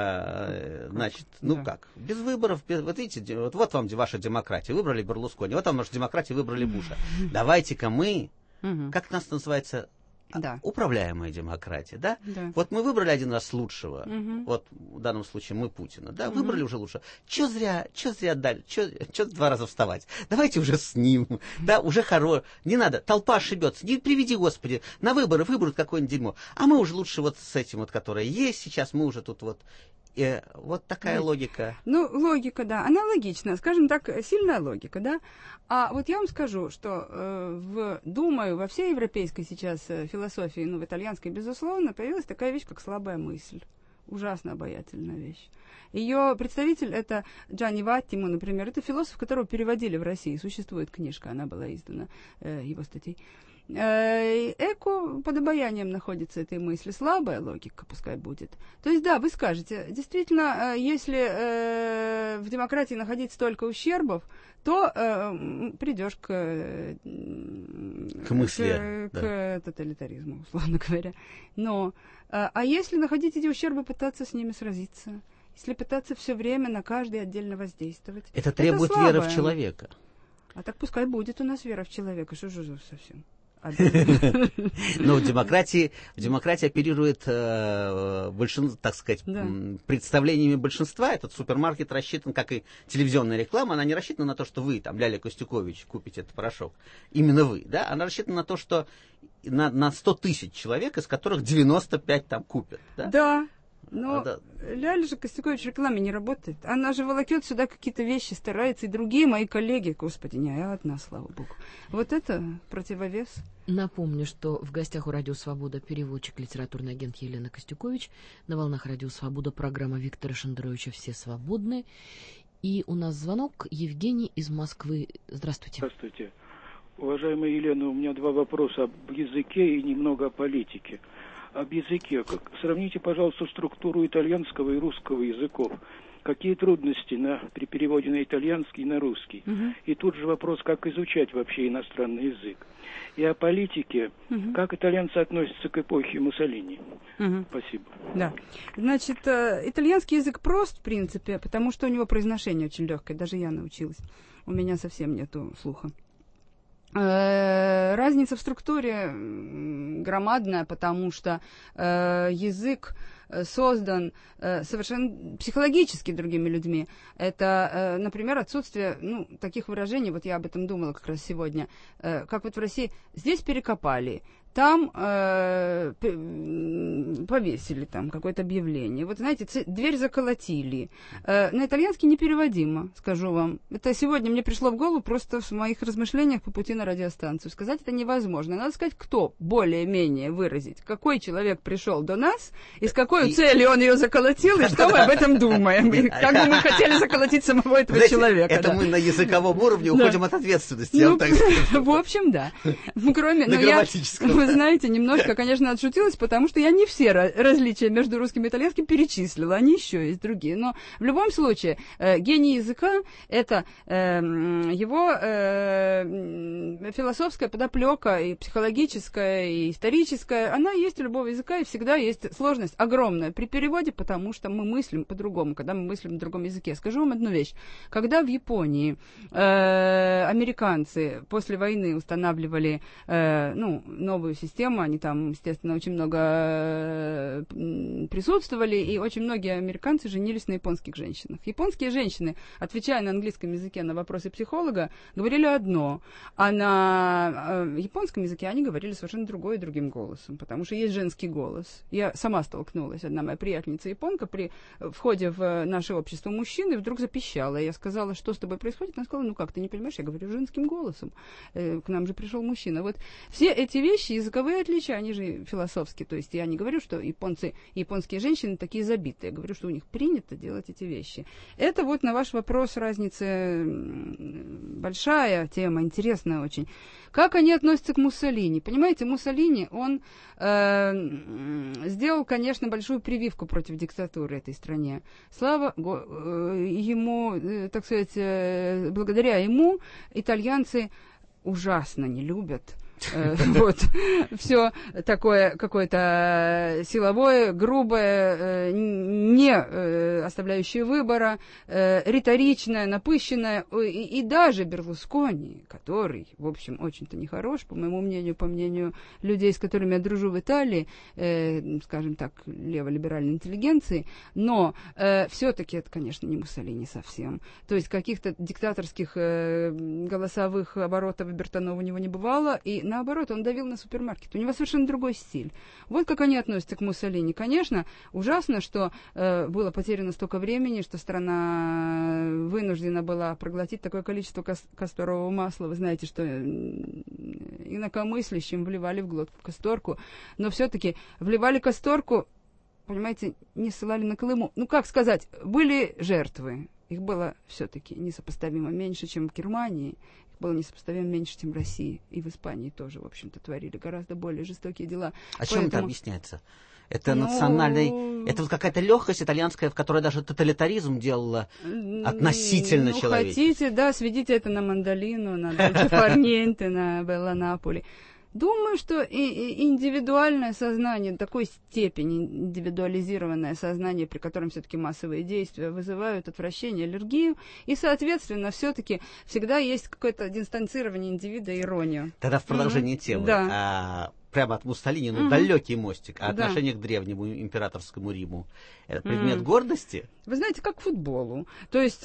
А, значит, ну да. как, без выборов, без, вот видите, вот, вот вам ваша демократия, выбрали Берлускони, вот вам наша демократия, выбрали Буша. Давайте-ка мы, угу. как нас называется, да. управляемая демократия, да? да? Вот мы выбрали один раз лучшего, угу. вот в данном случае мы Путина, да, угу. выбрали уже лучшего. Че зря, че зря дали, че два раза вставать? Давайте уже с ним, да, уже хорош, не надо, толпа ошибется, не приведи, Господи, на выборы выберут какое-нибудь дерьмо, а мы уже лучше вот с этим вот, которое есть сейчас, мы уже тут вот... И вот такая логика. Ну, логика, да, она логична, скажем так, сильная логика, да. А вот я вам скажу, что, э, в, думаю, во всей европейской сейчас философии, ну, в итальянской, безусловно, появилась такая вещь, как слабая мысль. Ужасно обаятельная вещь. Ее представитель, это Джанни Ваттимо, например, это философ, которого переводили в России. Существует книжка, она была издана, э, его статей. Эко под обаянием находится этой мысли. Слабая логика пускай будет. То есть, да, вы скажете, действительно, если э, в демократии находить столько ущербов, то э, придешь к, к мысли, к, да. к тоталитаризму, условно говоря. Но, э, а если находить эти ущербы, пытаться с ними сразиться, если пытаться все время на каждый отдельно воздействовать. Это требует это веры в человека. А так пускай будет у нас вера в человека. Что же совсем? Но в демократии, в демократии оперирует э, большин, так сказать, да. представлениями большинства. Этот супермаркет рассчитан, как и телевизионная реклама, она не рассчитана на то, что вы, там, Ляля Костюкович, купите этот порошок. Именно вы, да? Она рассчитана на то, что на, на сто тысяч человек, из которых девяносто пять там купят. Да. Да. Но а, да. Ляля же Костюкович в рекламе не работает. Она же волокет сюда какие-то вещи, старается. И другие мои коллеги, господи, не я одна, слава богу. Вот это противовес. Напомню, что в гостях у Радио Свобода переводчик, литературный агент Елена Костюкович. На волнах Радио Свобода программа Виктора Шендеровича «Все свободны». И у нас звонок. Евгений из Москвы. Здравствуйте. Здравствуйте. Уважаемая Елена, у меня два вопроса об языке и немного о политике. Об языке. Сравните, пожалуйста, структуру итальянского и русского языков. Какие трудности на, при переводе на итальянский и на русский? Uh-huh. И тут же вопрос, как изучать вообще иностранный язык. И о политике. Uh-huh. Как итальянцы относятся к эпохе Муссолини? Uh-huh. Спасибо. Да. Значит, итальянский язык прост, в принципе, потому что у него произношение очень легкое. Даже я научилась. У меня совсем нету слуха. Разница в структуре громадная, потому что э, язык создан э, совершенно психологически другими людьми. Это, э, например, отсутствие ну, таких выражений, вот я об этом думала как раз сегодня, э, как вот в России, здесь перекопали, там э, повесили там какое-то объявление. Вот, знаете, ц... дверь заколотили. Э, на итальянский непереводимо, скажу вам. Это сегодня мне пришло в голову просто в моих размышлениях по пути на радиостанцию. Сказать это невозможно. Надо сказать, кто более-менее выразить, какой человек пришел до нас, и с какой и... целью он ее заколотил, и что мы об этом думаем. И как бы мы хотели заколотить самого этого Знаете, человека. Это да. мы на языковом уровне уходим от ответственности. Ну, в общем, да. Кроме, на но я, вы знаете, немножко, конечно, отшутилась, потому что я не все различия между русским и итальянским перечислила, они еще есть другие. Но в любом случае, э, гений языка — это э, его э, философская подоплека, и психологическая, и историческая. Она есть у любого языка, и всегда есть сложность огромная при переводе, потому что мы мыслим по-другому, когда мы мыслим на другом языке. Скажу вам одну вещь. Когда в Японии э, американцы после войны устанавливали э, ну, новую систему, они там, естественно, очень много э, присутствовали, и очень многие американцы женились на японских женщинах. Японские женщины, отвечая на английском языке на вопросы психолога, говорили одно, а на э, японском языке они говорили совершенно другое и другим голосом, потому что есть женский голос. Я сама столкнулась, одна моя приятельница японка при входе в наше общество мужчины вдруг запищала. Я сказала, что с тобой происходит? Она сказала, ну как, ты не понимаешь? Я говорю женским голосом. Э, к нам же пришел мужчина. Вот все эти вещи, языковые отличия, они же философские. То есть я не говорю, что японцы, японские женщины такие забитые. Я говорю, что у них принято делать эти вещи. Это вот на ваш вопрос разница большая тема, интересная очень. Как они относятся к Муссолини? Понимаете, Муссолини, он э, сделал, конечно, большую прививку против диктатуры этой стране. Слава э, ему, э, так сказать, э, благодаря ему итальянцы ужасно не любят вот, все такое какое-то силовое, грубое, не оставляющее выбора, риторичное, напыщенное, и, и даже Берлускони, который, в общем, очень-то нехорош, по моему мнению, по мнению людей, с которыми я дружу в Италии, э, скажем так, леволиберальной интеллигенции, но э, все-таки это, конечно, не Муссолини совсем. То есть каких-то диктаторских э, голосовых оборотов Бертоно у него не бывало, и наоборот, он давил на супермаркет. У него совершенно другой стиль. Вот как они относятся к Муссолини. Конечно, ужасно, что э, было потеряно столько времени, что страна вынуждена была проглотить такое количество кас- касторового масла. Вы знаете, что инакомыслящим вливали в глотку касторку, но все-таки вливали касторку, понимаете, не ссылали на Колыму. Ну, как сказать, были жертвы. Их было все-таки несопоставимо меньше, чем в Германии. Было несопоставимо меньше, чем в России. И в Испании тоже, в общем-то, творили гораздо более жестокие дела. А Поэтому... чем это объясняется? Это ну... национальный... Это вот какая-то легкость итальянская, в которой даже тоталитаризм делала относительно ну, человечества. Хотите, да, сведите это на Мандолину, на Дольче Фар-Ньенте, на Белла Наполи. Думаю, что и, и индивидуальное сознание, такой степени индивидуализированное сознание, при котором все-таки массовые действия вызывают отвращение, аллергию, и, соответственно, все-таки всегда есть какое-то дистанцирование индивида и иронию. Тогда в продолжении mm-hmm. темы. Да. А, прямо от Муссолини, ну, mm-hmm. далекий мостик, а да. отношение к древнему императорскому Риму. Это предмет mm-hmm. гордости? Вы знаете, как к футболу. То есть,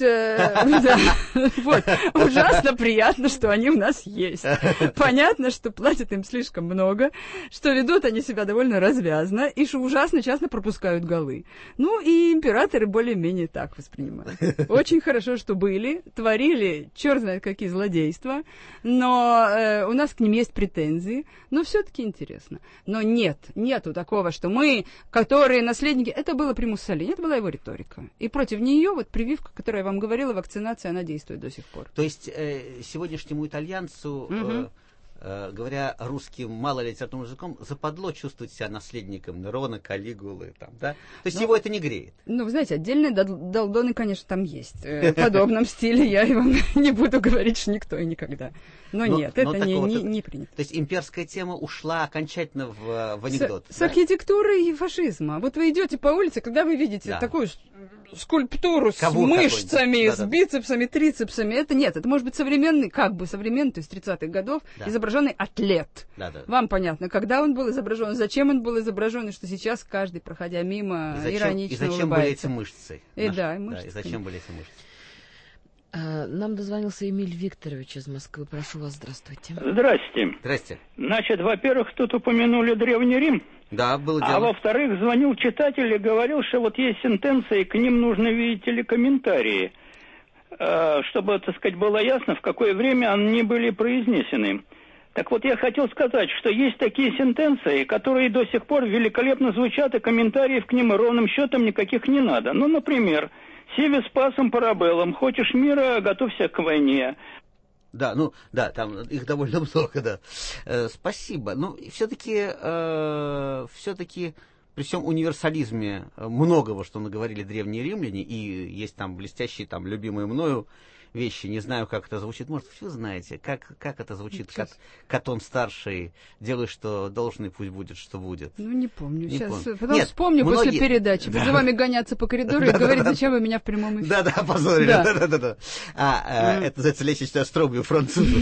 вот, ужасно приятно, что они у нас есть. Понятно, что платят им слишком много, что ведут они себя довольно развязно, и что ужасно часто пропускают голы. Ну, и императоры более-менее так воспринимают. Очень хорошо, что были, творили черт знает какие злодейства, но у нас к ним есть претензии, но все-таки интересно. Но нет, нету такого, что мы, которые наследники, это было при Муссолини, это была его риторика. И против нее вот прививка, которую я вам говорила, вакцинация, она действует до сих пор. То есть э, сегодняшнему итальянцу, угу. э, э, говоря русским малолитературным языком, западло чувствовать себя наследником Нерона, Калигулы, там, да? То есть ну, его это не греет. Ну, вы знаете, отдельные долдоны, конечно, там есть. В подобном стиле я вам не буду говорить, что никто и никогда. Но, но нет, но это не, не, не принято. То есть имперская тема ушла окончательно в, в анекдот. С, да? с архитектурой фашизма. Вот вы идете по улице, когда вы видите да. такую скульптуру Кавур с мышцами, да, с да. бицепсами, трицепсами, это нет. Это может быть современный, как бы современный, то есть тридцатых годов, да. изображенный атлет. Да, да. Вам понятно, когда он был изображен, зачем он был изображен, и что сейчас каждый, проходя мимо, и зачем, иронично и зачем улыбается. были эти мышцы? И, Наш... да, и мышцы. Да, и зачем были эти мышцы? Нам дозвонился Эмиль Викторович из Москвы. Прошу вас, здравствуйте. Здрасте. Здрасте. Значит, во-первых, тут упомянули Древний Рим. Да, было дело. А во-вторых, звонил читатель и говорил, что вот есть сентенции, к ним нужно, видите ли, комментарии, чтобы, так сказать, было ясно, в какое время они были произнесены. Так вот, я хотел сказать, что есть такие сентенции, которые до сих пор великолепно звучат, и комментариев к ним ровным счетом никаких не надо. Ну, например, «Сиви спасом парабеллам, хочешь мира, готовься к войне». Да, ну, да, там их довольно много, да. Э, спасибо. Ну, все-таки, э, все-таки при всем универсализме многого, что наговорили древние римляне, и есть там блестящие, там, любимые мною вещи, не знаю, как это звучит. Может, вы знаете, как, как это звучит, как Катон старший, делай, что должен, и пусть будет, что будет. Ну, не помню. Не Сейчас помню. потом Нет, вспомню многие... после передачи. Буду за вами гоняться по коридору и говорить, зачем вы меня в прямом эфире. Да-да, позорили. Да-да-да. Это называется лечащую остробию французов.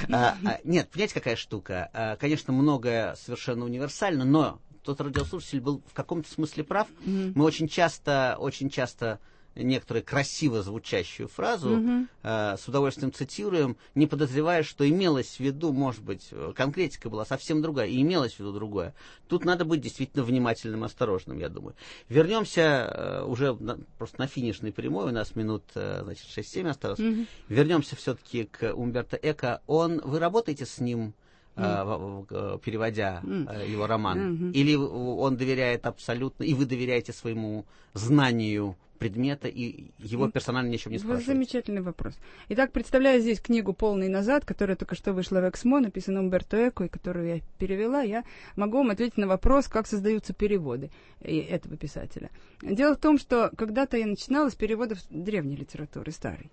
Нет, понимаете, какая штука? Конечно, многое совершенно универсально, но тот радиослушатель был в каком-то смысле прав. Мы очень часто, очень часто некоторую красиво звучащую фразу Мгм. э, с удовольствием цитируем, не подозревая, что имелось в виду, может быть, конкретика была совсем другая, и имелось в виду другое. Тут надо быть действительно внимательным, осторожным, я думаю. Вернемся э, уже на, просто на финишной прямой, у нас минут э, значит, шесть-семь осталось. Мгм. Вернемся все-таки к Умберто Эко. Он, вы работаете с ним, э, в- в- переводя э, его роман? Мгм. Или он доверяет абсолютно, и вы доверяете своему знанию предмета, и его персонально ни о чем не Вот спрашиваете? замечательный вопрос. Итак, представляю здесь книгу «Полный назад», которая только что вышла в Эксмо, написана Умберто Эко, и которую я перевела. Я могу вам ответить на вопрос, как создаются переводы и этого писателя. Дело в том, что когда-то я начинала с переводов древней литературы, старой.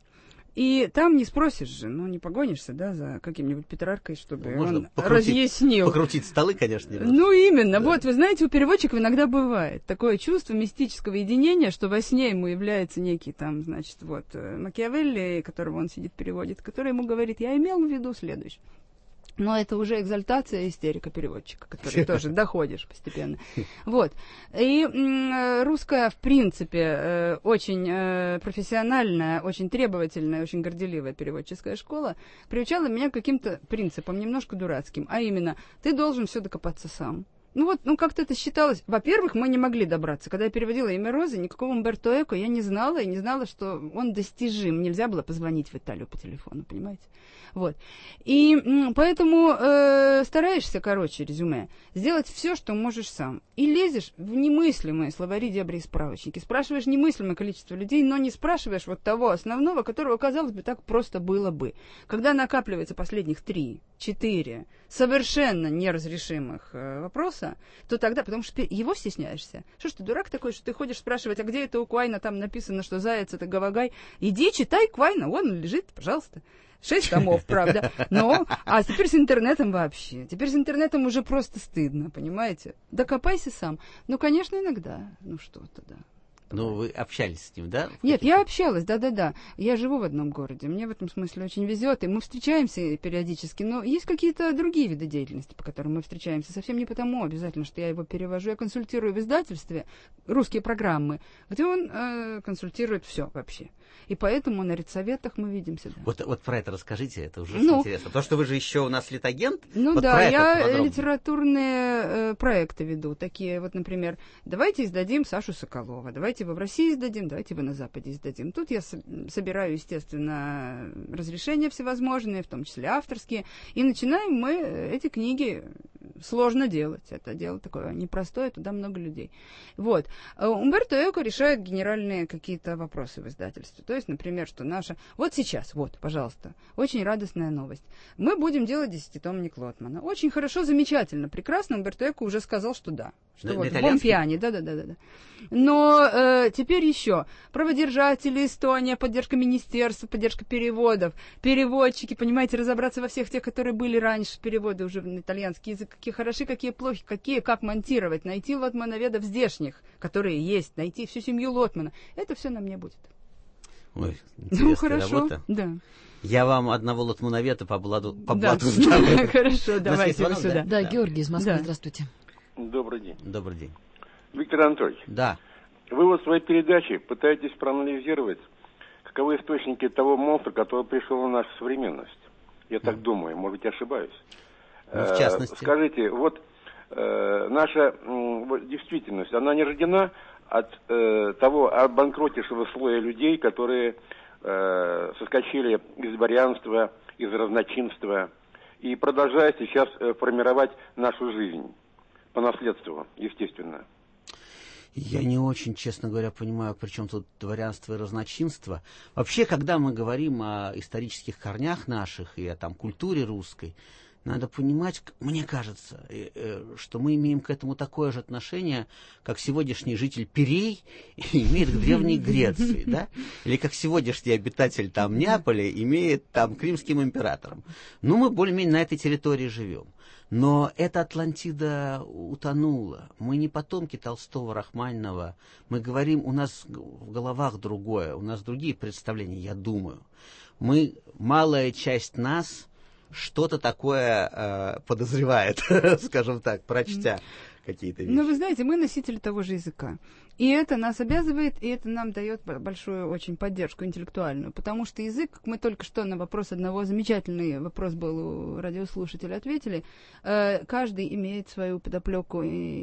И там не спросишь же, ну, не погонишься, да, за каким-нибудь Петраркой, чтобы Можно он покрутить- разъяснил. покрутить столы, конечно. немножко. Ну, именно. Вот, вы знаете, у переводчиков иногда бывает такое чувство мистического единения, что во сне ему является некий там, значит, вот, э, Макиавелли, которого он сидит, переводит, который ему говорит, я имел в виду следующее. Но это уже экзальтация, истерика переводчика, который тоже доходишь постепенно. Вот. И м, русская, в принципе, э, очень э, профессиональная, очень требовательная, очень горделивая переводческая школа приучала меня к каким-то принципам, немножко дурацким. А именно, ты должен все докопаться сам. Ну вот, ну как-то это считалось. Во-первых, мы не могли добраться. Когда я переводила «Имя Розы», никакого Умберто Эко я не знала, и не знала, что он достижим. Нельзя было позвонить в Италию по телефону, понимаете? Вот. И м, поэтому э, стараешься, короче, резюме, сделать все, что можешь сам. И лезешь в немыслимые словари, дебри и справочники. Спрашиваешь немыслимое количество людей, но не спрашиваешь вот того основного, которого, казалось бы, так просто было бы. Когда накапливается последних три, четыре совершенно неразрешимых э, вопроса, то тогда, потому что его стесняешься. Что ж ты, дурак такой, что ты ходишь спрашивать, а где это у Квайна там написано, что заяц это Гавагай? Иди, читай Квайна, вон он лежит, пожалуйста. Шесть томов, правда. Но, а теперь с интернетом вообще. Теперь с интернетом уже просто стыдно, понимаете? Докопайся сам. Ну, конечно, иногда. Ну, что-то, да. Ну, вы общались с ним, да? Нет, я общалась, да-да-да. Я живу в одном городе. Мне в этом смысле очень везет. И мы встречаемся периодически. Но есть какие-то другие виды деятельности, по которым мы встречаемся. Совсем не потому обязательно, что я его перевожу. Я консультирую в издательстве русские программы, где он э, консультирует все вообще. И поэтому на редсоветах мы видимся. Да. Вот, вот про это расскажите, это уже Ну, интересно. То, что вы же еще у нас литагент, Ну вот да, про это я поподробнее. литературные э, проекты веду. Такие вот, например, давайте издадим Сашу Соколова, давайте его в России издадим, давайте его на Западе издадим. Тут я с- собираю, естественно, разрешения всевозможные, в том числе авторские, и начинаем мы эти книги сложно делать. Это дело такое непростое, туда много людей. Вот. А Умберто Эко решает генеральные какие-то вопросы в издательстве. То есть, например, что наша... Вот сейчас, вот, пожалуйста, очень радостная новость. Мы будем делать десятитомник Лотмана. Очень хорошо, замечательно, прекрасно. Умберто Эко уже сказал, что да. Что На- вот, на в итальянский? Бомпиане, да-да-да. Но э, теперь еще. Праводержатели, Эстония, поддержка министерства, поддержка переводов, переводчики, понимаете, разобраться во всех тех, которые были раньше, переводы уже на итальянский язык, какие хороши, какие плохи, какие, как монтировать, найти лотмановедов здешних, которые есть, найти всю семью Лотмана. Это все на мне будет. Ой, Ну, интересная хорошо, работа. да. Я вам одного лотмановеда по бладу, по Да. блату сдам. Хорошо, У нас давайте есть вы звонок, сюда. Да, Георгий из Москвы, Да. здравствуйте. Добрый день. Добрый день. Виктор Анатольевич. Да. Вы вот в своей передаче пытаетесь проанализировать, каковы источники того монстра, который пришел в нашу современность. Я так думаю, может быть, ошибаюсь. Ну, в частности. Э, скажите, вот э, наша э, действительность, она не рождена от э, того обанкротившего слоя людей, которые э, соскочили из дворянства, из разночинства и продолжают сейчас э, формировать нашу жизнь по наследству, естественно. Я не очень, честно говоря, понимаю, при чем тут дворянство и разночинство. Вообще, когда мы говорим о исторических корнях наших и о там, культуре русской, надо понимать, мне кажется, что мы имеем к этому такое же отношение, как сегодняшний житель Пирей имеет к Древней Греции, да? Или как сегодняшний обитатель там Неаполя имеет там к римским императорам. Ну, мы более-менее на этой территории живем. Но эта Атлантида утонула. Мы не потомки Толстого, Рахманинова. Мы говорим, у нас в головах другое, у нас другие представления, я думаю. Мы, малая часть нас, что-то такое э, подозревает, скажем так, прочтя какие-то вещи. Ну, вы знаете, мы носители того же языка. И это нас обязывает, и это нам дает большую очень поддержку интеллектуальную. Потому что язык, как мы только что на вопрос одного, замечательный вопрос был у радиослушателя, ответили, э, каждый имеет свою подоплеку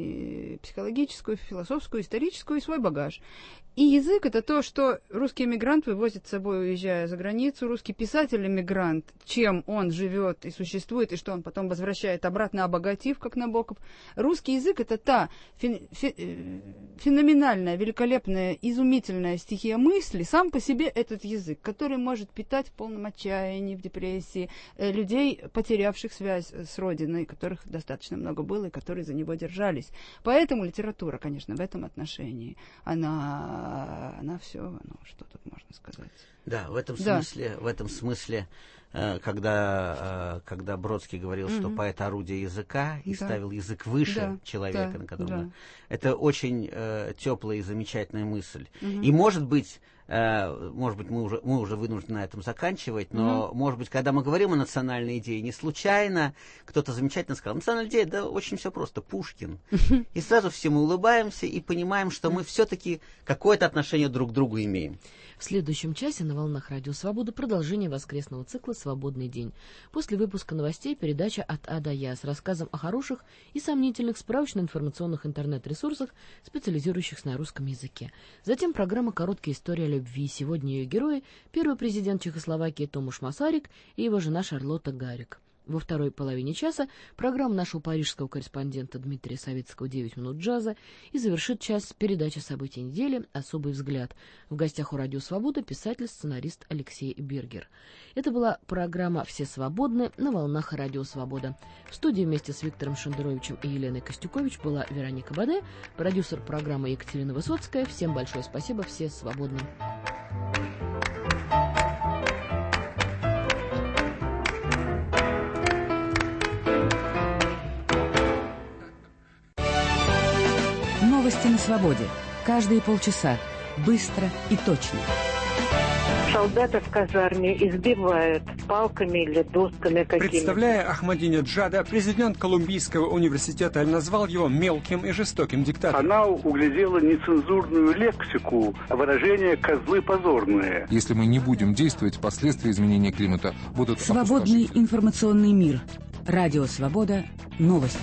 и психологическую, философскую, историческую, и свой багаж. И язык — это то, что русский эмигрант вывозит с собой, уезжая за границу, русский писатель-эмигрант, чем он живет и существует, и что он потом возвращает обратно, обогатив, как Набоков. Русский язык — это та фен- фе- феноменальная, великолепная, изумительная стихия мысли, сам по себе этот язык, который может питать в полном отчаянии, в депрессии э, людей, потерявших связь с Родиной, которых достаточно много было, и которые за него держались. Поэтому литература, конечно, в этом отношении, она... она все, ну, что тут можно сказать. Да, в этом да. смысле, в этом смысле, э, когда, э, когда Бродский говорил, mm-hmm. что поэт орудие языка и да. ставил язык выше да. человека, да. на котором... Да. Это очень э, теплая и замечательная мысль. Mm-hmm. И может быть, э, может быть, мы уже, мы уже вынуждены на этом заканчивать, но, mm-hmm. может быть, когда мы говорим о национальной идее, не случайно кто-то замечательно сказал, национальная идея, да очень все просто, Пушкин. Mm-hmm. И сразу все мы улыбаемся и понимаем, что мы все-таки какое-то отношение друг к другу имеем. В следующем часе на волнах Радио Свобода продолжение воскресного цикла «Свободный день». После выпуска новостей передача «От А до Я» с рассказом о хороших и сомнительных справочно-информационных интернет-ресурсах, специализирующихся на русском языке. Затем программа «Короткая история любви». Сегодня ее герои – первый президент Чехословакии Томаш Масарик и его жена Шарлотта Гарик. Во второй половине часа программа нашего парижского корреспондента Дмитрия Савицкого «девять минут джаза» и завершит час передачи событий недели «Особый взгляд». В гостях у Радио Свобода писатель-сценарист Алексей Бергер. Это была программа «Все свободны» на волнах Радио Свобода. В студии вместе с Виктором Шендеровичем и Еленой Костюкович была Вероника Баде, продюсер программы Екатерина Высоцкая. Всем большое спасибо, все свободны. Новости на свободе. Каждые полчаса. Быстро и точно. Солдата в казарме избивают палками или досками какими-то. Представляя Ахмадинеджада, президент Колумбийского университета назвал его мелким и жестоким диктатором. Она углядела нецензурную лексику, выражение «козлы позорные». Если мы не будем действовать, последствия изменения климата будут Свободный информационный мир. Радио Свобода. Новости.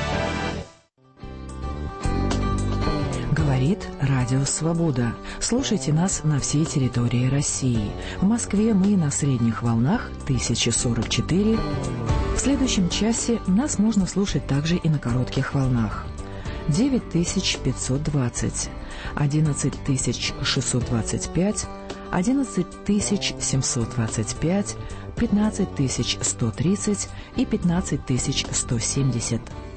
Говорит Радио Свобода. Слушайте нас на всей территории России. В Москве мы на средних волнах тысяча сорок четыре. В следующем часе нас можно слушать также и на коротких волнах. девять тысяч пятьсот двадцать, одиннадцать тысяч шестьсот двадцать пять, одиннадцать тысяч семьсот двадцать пять, пятнадцать тысяч сто тридцать и пятнадцать тысяч сто семьдесят.